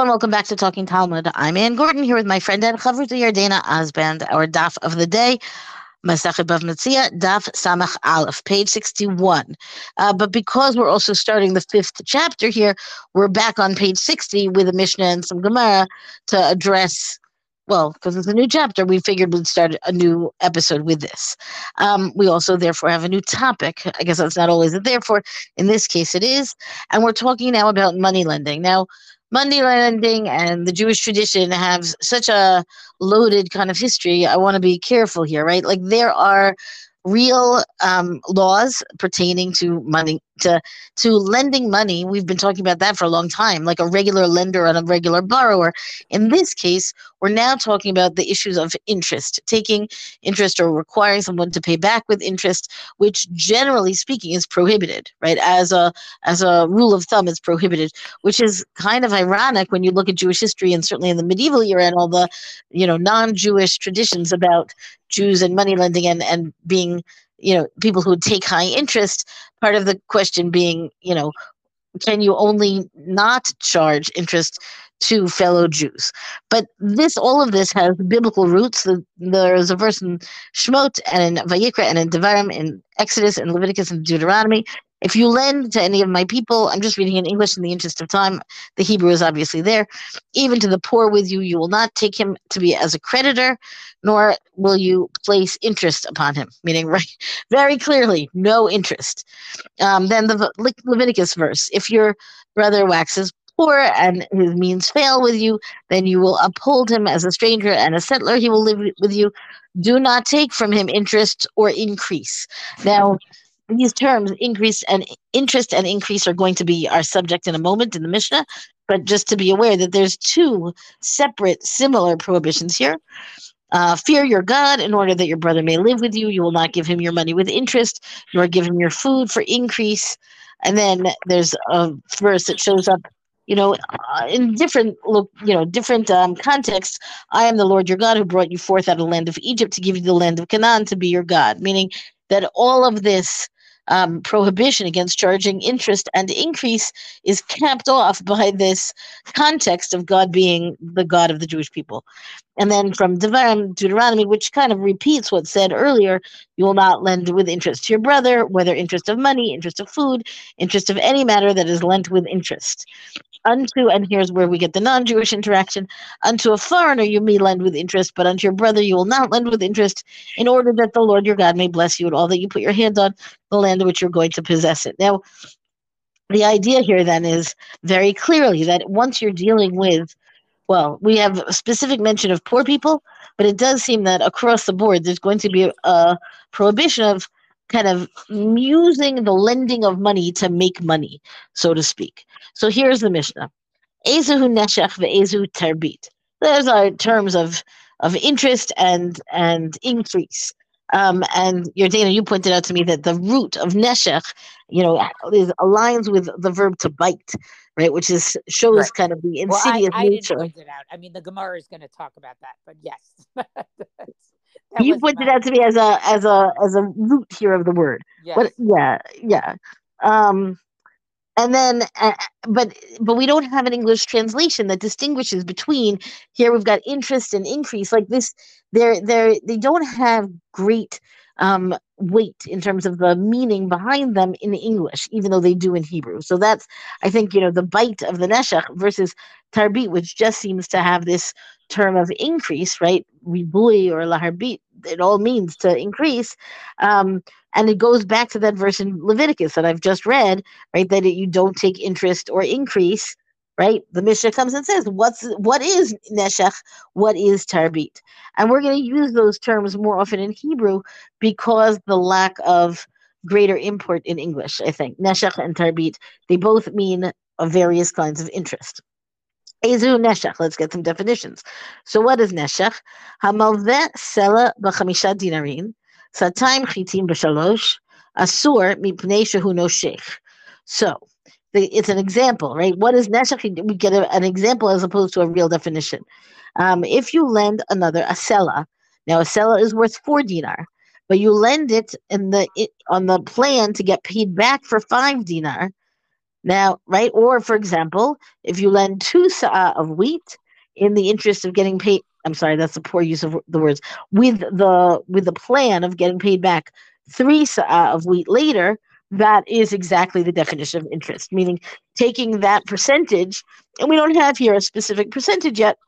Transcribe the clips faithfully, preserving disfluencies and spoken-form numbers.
and welcome back to Talking Talmud. I'm Ann Gordon here with my friend and Chavruta Yardena Osband. Our daf of the day, Masachet Bav Metzia, daf Samach Aleph, page sixty-one. Uh, but because we're also starting the fifth chapter here, we're back on page sixty with a Mishnah and some Gemara to address. Well, because it's a new chapter, we figured we'd start a new episode with this. Um, we also, therefore, have a new topic. I guess that's not always a therefore. In this case, it is. And we're talking now about money lending. Now, money lending and the Jewish tradition have such a loaded kind of history. I want to be careful here, right? Like there are real um, laws pertaining to money, to to lending money. We've been talking about that for a long time, like a regular lender and a regular borrower. In this case, we're now talking about the issues of interest, taking interest or requiring someone to pay back with interest, which generally speaking is prohibited, right? As a as a rule of thumb, it's prohibited, which is kind of ironic when you look at Jewish history and certainly in the medieval era and all the, you know, non-Jewish traditions about Jews and money lending and, and being, you know, people who would take high interest. Part of the question being, you know, can you only not charge interest to fellow Jews? But this, all of this has biblical roots. There's a verse in Shemot and in Vayikra and in Devarim, in Exodus and Leviticus and Deuteronomy. If you lend to any of my people, I'm just reading in English in the interest of time. The Hebrew is obviously there. Even to the poor with you, you will not take him to be as a creditor, nor will you place interest upon him. Meaning, right, very clearly, no interest. Um, then the Le- Leviticus verse: if your brother waxes poor and his means fail with you, then you will uphold him as a stranger and a settler. He will live with you. Do not take from him interest or increase. Now, these terms, increase and interest and increase, are going to be our subject in a moment in the Mishnah, but just to be aware that there's two separate, similar prohibitions here. Uh, fear your God in order that your brother may live with you. You will not give him your money with interest, nor give him your food for increase. And then there's a verse that shows up, you know, uh, in different, look, you know, different um, contexts. I am the Lord your God who brought you forth out of the land of Egypt to give you the land of Canaan to be your God. Meaning that all of this um, prohibition against charging interest and increase is capped off by this context of God being the God of the Jewish people. And then from Devarim, Deuteronomy, which kind of repeats what's said earlier, you will not lend with interest to your brother, whether interest of money, interest of food, interest of any matter that is lent with interest. Unto, and here's where we get the non-Jewish interaction, unto a foreigner you may lend with interest, but unto your brother you will not lend with interest, in order that the Lord your God may bless you in all that you put your hand on, the land in which you're going to possess it. Now, the idea here then is very clearly that once you're dealing with, well, we have a specific mention of poor people, but it does seem that across the board there's going to be a, a prohibition of kind of using the lending of money to make money, so to speak. So here's the Mishnah. Ezehu neshech ve'ezehu tarbit. Those are terms of of interest and and increase. Um, and Yardena, you pointed out to me that the root of neshech, you know, is aligns with the verb to bite, right? Which is shows Right. kind of the Well, I, insidious I didn't nature. point it out. I mean, the Gemara is going to talk about that, but yes, that You wasn't pointed my. out to me as a as a as a root here of the word. But Yes. yeah, yeah. Um, and then, uh, but but we don't have an English translation that distinguishes between here. We've got interest and increase like this. They're they're they don't have great um, weight in terms of the meaning behind them in English, even though they do in Hebrew. So that's, I think, you know, the bite of the neshech versus tarbit, which just seems to have this term of increase, right? Ribui or laharbit. It all means to increase. Um, and it goes back to that verse in Leviticus that I've just read, right? That it, you don't take interest or increase, right? The Mishnah comes and says, "What's what is neshech? What is tarbit?" And we're going to use those terms more often in Hebrew because the lack of greater import in English. I think neshech and tarbit, they both mean uh, various kinds of interest. Ezu neshech. Let's get some definitions. So, what is neshech? Hamalveh sela b'chamisha dinarin, satayim chitim b'shalosh, asur mipnei shehu noshech. So, the, it's an example, right? What is neshech? We get a, an example as opposed to a real definition. Um, if you lend another a sela, now a sela is worth four dinar, but you lend it in the it, on the plan to get paid back for five dinar. Now, right? Or, for example, if you lend two sa'ah of wheat in the interest of getting paid, I'm sorry, that's a poor use of the words, with the with the plan of getting paid back three sa'ah of wheat later, that is exactly the definition of interest, meaning taking that percentage, and we don't have here a specific percentage yet,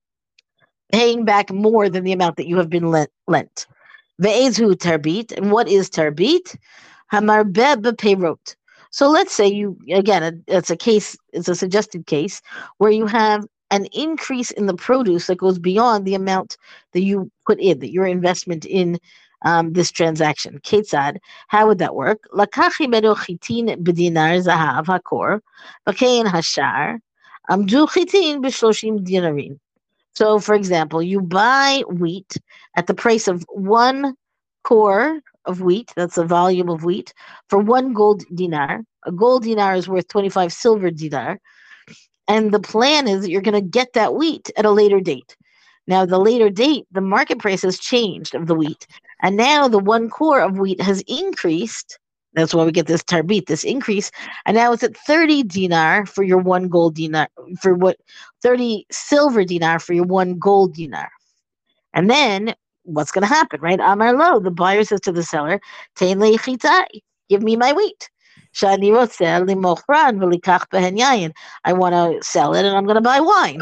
paying back more than the amount that you have been lent. lent. Ve'ezu tarbit, and what is tarbit? Hamarbeh bepeirot. So let's say you again, it- it's a case, it's a suggested case where you have an increase in the produce that goes beyond the amount that you put in, that your investment in um, this transaction. Ketzad, how would that work? Lakachi medo chitin bedinar zahav hakor, v'kein hashar, amdu chitin b'shloshim dinarim. So, for example, you buy wheat at the price of one core of wheat, that's the volume of wheat, for one gold dinar. A gold dinar is worth twenty-five silver dinar. And the plan is that you're going to get that wheat at a later date. Now, the later date, the market price has changed of the wheat. And now the one core of wheat has increased. That's why we get this tarbit, this increase. And now it's at thirty dinar for your one gold dinar, for what, thirty silver dinar for your one gold dinar. And then what's going to happen, right? Amar lo, the buyer says to the seller, Tein li chitai, give me my wheat. Shani rotzeh limochran v'likach behen yayin. I want to sell it and I'm going to buy wine.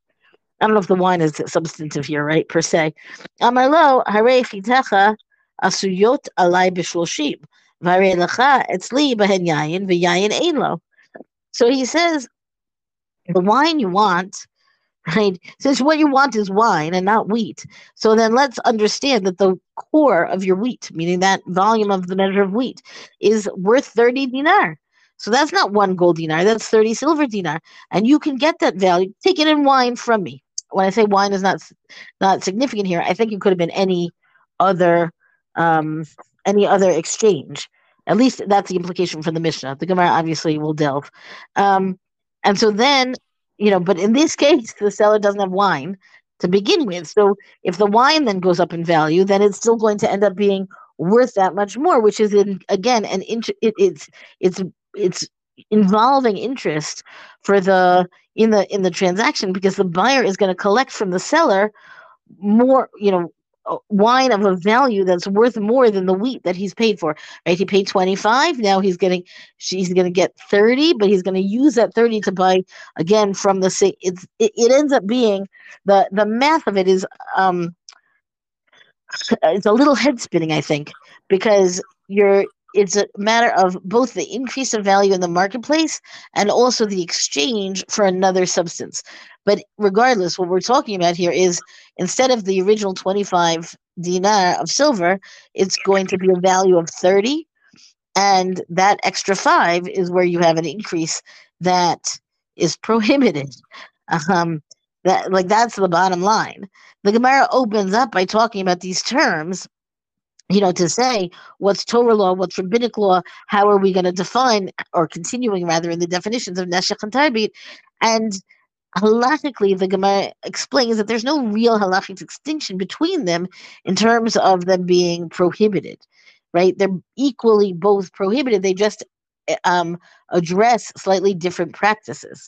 I don't know if the wine is substantive here, right, per se. Amar lo, hare chitecha asuyot alai b'shloshim. V'hare lecha etzli behen yayin v'yayin ein lo. So he says, the wine you want, right? Since what you want is wine and not wheat. So then let's understand that the core of your wheat, meaning that volume of the measure of wheat, is worth thirty dinar. So that's not one gold dinar, that's thirty silver dinar. And you can get that value, take it in wine from me. When I say wine is not not significant here, I think it could have been any other um, any other exchange. At least that's the implication from the Mishnah. The Gemara obviously will delve. Um, and so then you know, but in this case, the seller doesn't have wine to begin with. So if the wine then goes up in value, then it's still going to end up being worth that much more, which is in, again an int- it, it's it's it's involving interest for the in the in the transaction because the buyer is going to collect from the seller more, you know, uh, wine of a value that's worth more than the wheat that he's paid for. Right? He paid twenty-five. Now he's getting, she's going to get thirty, but he's going to use that thirty to buy again from the same. It's it, it ends up being the the math of it is um it's a little head spinning, I think, because you're it's a matter of both the increase of value in the marketplace and also the exchange for another substance. But regardless, what we're talking about here is instead of the original twenty-five dinar of silver, it's going to be a value of thirty. And that extra five is where you have an increase that is prohibited. Um, that like that's the bottom line. The Gemara opens up by talking about these terms, you know, to say what's Torah law, what's rabbinic law, how are we going to define, or continuing rather in the definitions of Neshech and Tarbit, and halachically, the Gemara explains that there's no real halachic distinction between them in terms of them being prohibited, right? They're equally both prohibited. They just eh, um, address slightly different practices.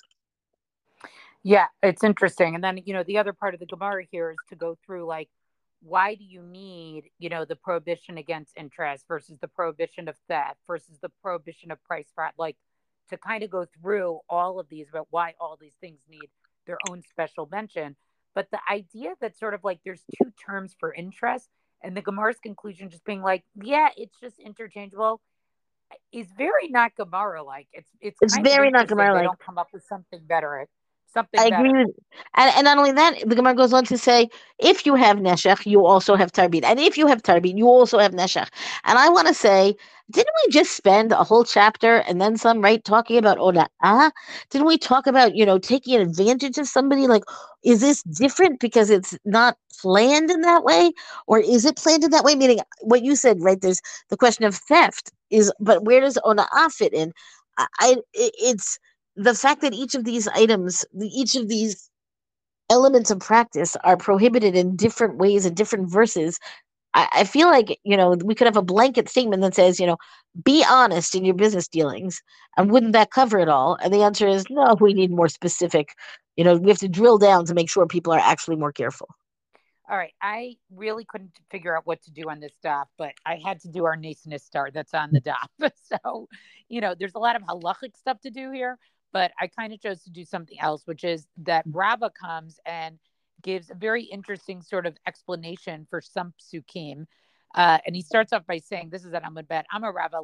Yeah, it's interesting. And then, you know, the other part of the Gemara here is to go through like, why do you need, you know, the prohibition against interest versus the prohibition of theft versus the prohibition of price fraud, like to kind of go through all of these about why all these things need their own special mention. But the idea that sort of like there's two terms for interest and the Gemara's conclusion just being like, yeah, it's just interchangeable is very not Gemara like. It's it's It's kind of very not interesting Gemara they like. don't come up with something better. I Something agree better. with, and, and not only that, the Gemara goes on to say, if you have neshech, you also have tarbit, and if you have tarbit, you also have neshech. And I want to say, didn't we just spend a whole chapter and then some, right, talking about ona'ah? Didn't we talk about, you know, taking advantage of somebody? Like, is this different because it's not planned in that way, or is it planned in that way? Meaning, what you said, right? There's the question of theft is, but where does ona'ah fit in? I, I it- it's the fact that each of these items, the- each of these elements of practice are prohibited in different ways and different verses. I, I feel like, you know, we could have a blanket statement that says, you know, be honest in your business dealings. And wouldn't that cover it all? And the answer is no, we need more specific, you know, we have to drill down to make sure people are actually more careful. All right. I really couldn't figure out what to do on this daf, but I had to do our Nasinist star that's on the daf. So, you know, there's a lot of halachic stuff to do here, but I kind of chose to do something else, which is that Rava comes and gives a very interesting sort of explanation for some psukim. Uh, and he starts off by saying, this is at Amud Bet, I'm a Rava,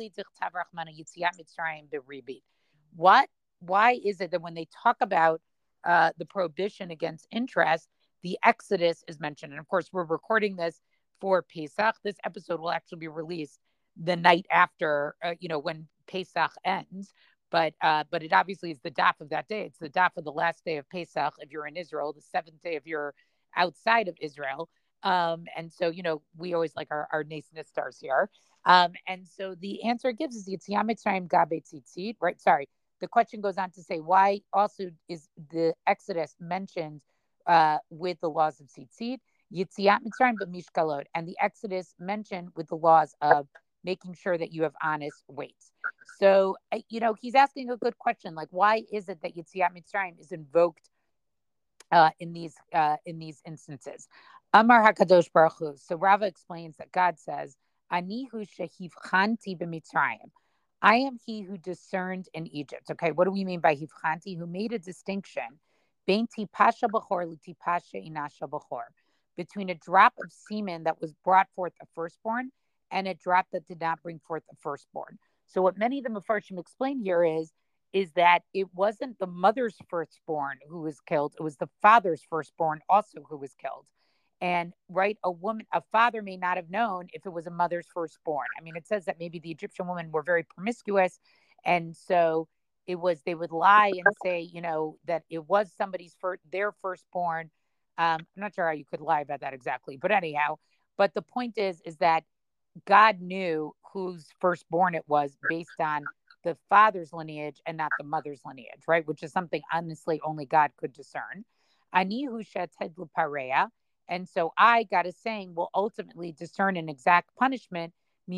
what, why is it that when they talk about uh, the prohibition against interest, the Exodus is mentioned? And of course, we're recording this for Pesach. This episode will actually be released the night after, uh, you know, when Pesach ends. But uh, but it obviously is the daf of that day. It's the daf of the last day of Pesach if you're in Israel, the seventh day if you're outside of Israel. Um, and so, you know, we always like our, our Nasinist stars here. Um, and so the answer it gives is Yetziat Mitzrayim Gabe Tzitzit, right? Sorry. The question goes on to say, why also is the Exodus mentioned uh, with the laws of Tzitzit, Yetziat Mitzrayim b'mishkalot, and the Exodus mentioned with the laws of making sure that you have honest weights. So, you know, he's asking a good question, like, why is it that Yetziat Mitzrayim is invoked uh, in these uh, in these instances? Amar HaKadosh Baruch Hu. So Rava explains that God says, Ani hu shehivchanti b'Mitzrayim. I am he who discerned in Egypt. Okay, what do we mean by hivchanti? Who made a distinction between tipasha b'chor l'tipasha inasha b'chor, between a drop of semen that was brought forth a firstborn and a drop that did not bring forth a firstborn. So what many of the Mefarshim explain here is, is that it wasn't the mother's firstborn who was killed. It was the father's firstborn also who was killed. And right, a woman, a father may not have known if it was a mother's firstborn. I mean, it says that maybe the Egyptian women were very promiscuous. And so it was, they would lie and say, you know, that it was somebody's first, their firstborn. Um, I'm not sure how you could lie about that exactly, but anyhow, but the point is, is that God knew whose firstborn it was based on the father's lineage and not the mother's lineage, right? Which is something honestly only God could discern. Anihu sheted l'pareya. And so I, God is saying, will ultimately discern an exact punishment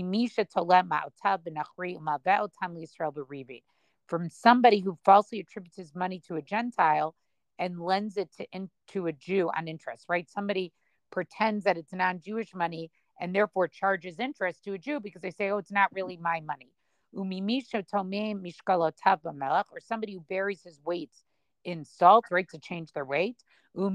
from somebody who falsely attributes his money to a Gentile and lends it to, in, to a Jew on interest, right? Somebody pretends that it's non-Jewish money and therefore charges interest to a Jew because they say, oh, it's not really my money. Or somebody who buries his weights in salt, right, to change their weight. Or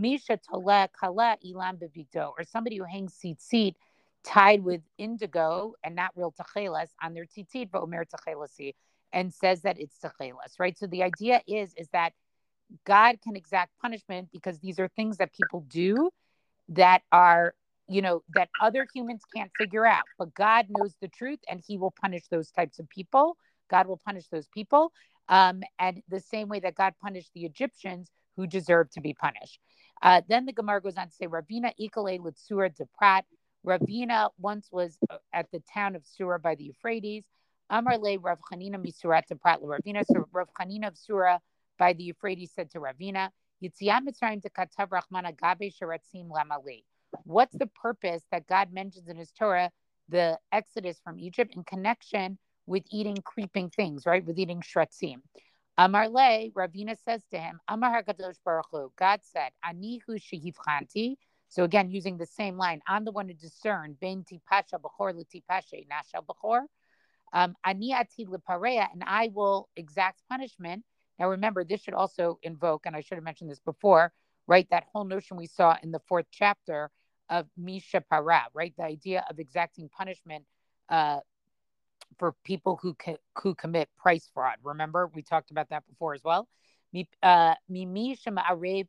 somebody who hangs tzitzit tied with indigo and not real techelas on their tzitzit, but omer techelasi, and says that it's techelas, right? So the idea is, is that God can exact punishment because these are things that people do that are, you know, that other humans can't figure out, but God knows the truth and he will punish those types of people. God will punish those people. Um, and the same way that God punished the Egyptians who deserve to be punished. Uh, then the Gemara goes on to say, Ravina ikale litzura de Prat. Ravina once was at the town of Surah by the Euphrates. Amar le Rav Chanina misurat de Prat Ravina. So Rav Chanina of Surah by the Euphrates said to Ravina, Yitziat Mitzrayim de katav Rachmana gabe sheratzim lamali. What's the purpose that God mentions in his Torah, the Exodus from Egypt, in connection with eating creeping things, right? With eating shratzim. Amar le, Ravina says to him, Amar HaKadosh Baruch Hu, God said, Ani hu shehivchanti. So again, using the same line, I'm the one to discern, ben tipasha b'chor l'tipasha nasha b'chor. Um, Ani atid l'pareya, and I will exact punishment. Now remember, this should also invoke, and I should have mentioned this before, right? That whole notion we saw in the fourth chapter of Misha Para, right? The idea of exacting punishment uh, for people who co- who commit price fraud. Remember, we talked about that before as well. Mimi shema arev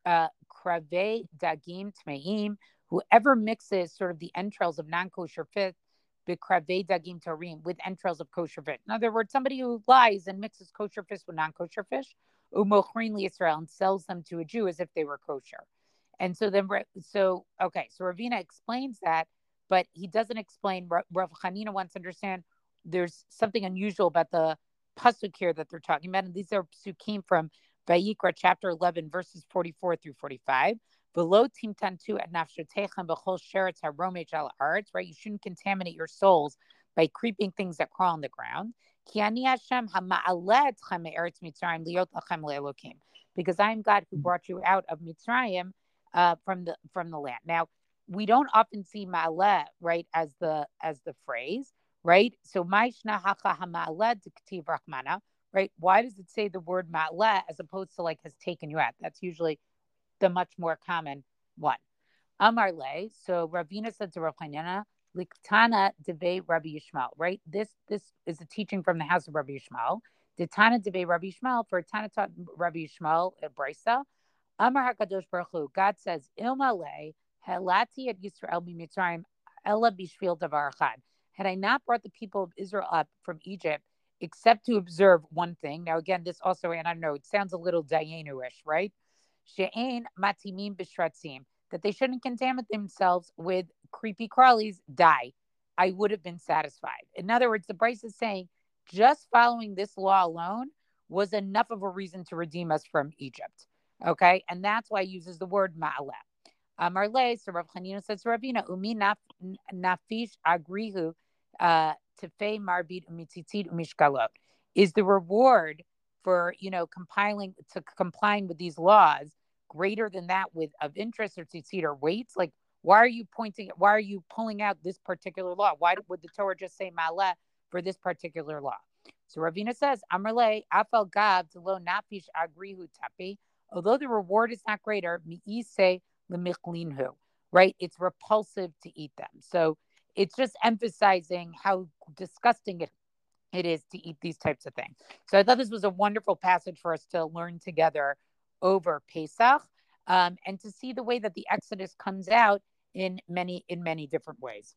krave dagim tmeim. Whoever mixes sort of the entrails of non-kosher fish, bikrave dagim tarim, with entrails of kosher fish. In other words, somebody who lies and mixes kosher fish with non-kosher fish, umochrin Israel, and sells them to a Jew as if they were kosher. And so then, so okay, so Ravina explains that, but he doesn't explain. Rav Chanina wants to understand. There's something unusual about the pasuk here that they're talking about, and these are psukim from Vayikra chapter eleven, verses forty-four through forty-five. Below team ten two at nafshotechem b'chol sheretz haromech al arts, right? You shouldn't contaminate your souls by creeping things that crawl on the ground. Ki ani Hashem hama'aleh etchem me'eretz Mitzrayim liot lachem le'elokim, because I am God who brought you out of Mitzrayim, uh, from the from the land. Now, we don't often see ma'aleh, right, as the as the phrase, right? So ma'ishna hacha hama'aleh diktiv rachmana, right? Why does it say the word ma'aleh as opposed to like has taken you out? That's usually the much more common one. Amar le, so Ravina said to Rav Chanina, Liktana deve Rabbi Yishmael, right? This this is a teaching from the house of Rabbi Yishmael. The Tana deve Rabbi Yishmael, for Tana taught Rabbi Yishmael at Brisa. Amar HaKadosh Baruch Hu, God says, Ilma le, helati at Yisrael b'Mitzrayim, ella b'shvil davar echad. Had I not brought the people of Israel up from Egypt, except to observe one thing. Now, again, this also, and I don't know, it sounds a little Dayenu-ish, right? She'ein matimim b'shratzim, that they shouldn't contaminate themselves with creepy crawlies, die. I would have been satisfied. In other words, the Bryce is saying just following this law alone was enough of a reason to redeem us from Egypt. Okay, and that's why he uses the word ma'aleh. Amar le, so Rav Chanina says to Ravina, umi nafish agrihu tefei marbit umitzitzit umishkalot, is the reward for, you know, compiling to complying with these laws greater than that with of interest or tzitzit or weights? Like, why are you pointing? Why are you pulling out this particular law? Why would the Torah just say ma'aleh for this particular law? So Ravina says, Amar le, afal gav lo nafish agrihu tapi. Although the reward is not greater, mi'ise lemiclinhu, right? It's repulsive to eat them. So it's just emphasizing how disgusting it, it is to eat these types of things. So I thought this was a wonderful passage for us to learn together over Pesach, um, and to see the way that the Exodus comes out in many in many different ways.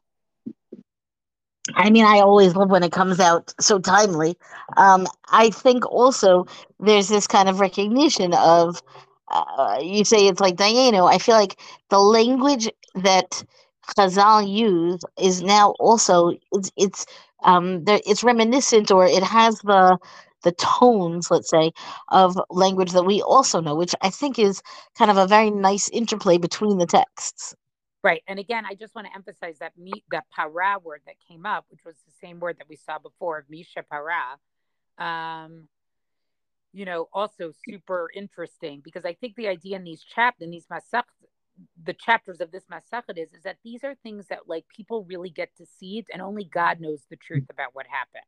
I mean, I always love when it comes out so timely. Um, I think also there's this kind of recognition of, uh, you say it's like Dayenu. I feel like the language that Chazal use is now also it's it's um there, it's reminiscent, or it has the the tones, let's say, of language that we also know, which I think is kind of a very nice interplay between the texts. Right. And again, I just want to emphasize that me, that para word that came up, which was the same word that we saw before, Misha para, um, you know, also super interesting, because I think the idea in these chapters, in these masach, the chapters of this masachet is, is that these are things that like people really get to see it, and only God knows the truth about what happened.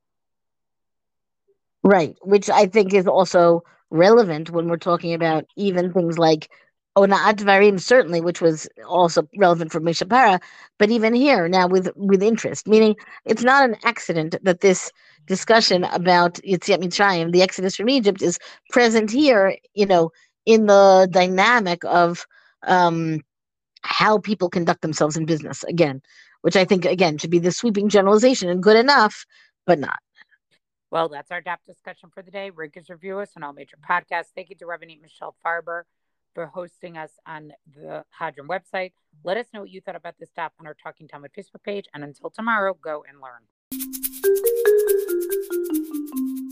Right, which I think is also relevant when we're talking about even things like Ona'at Dvarim, certainly, which was also relevant for Misha Para, but even here now with with interest, meaning it's not an accident that this discussion about Yetziat Mitzrayim, the Exodus from Egypt, is present here, you know, in the dynamic of um, how people conduct themselves in business, again, which I think, again, should be the sweeping generalization and good enough, but not. Well, that's our D A P discussion for the day. Rate us, review us on all major podcasts. Thank you to Rabbanit Michelle Farber for hosting us on the Hadran website. Let us know what you thought about this D A P on our Talking Talmud Facebook page. And until tomorrow, go and learn.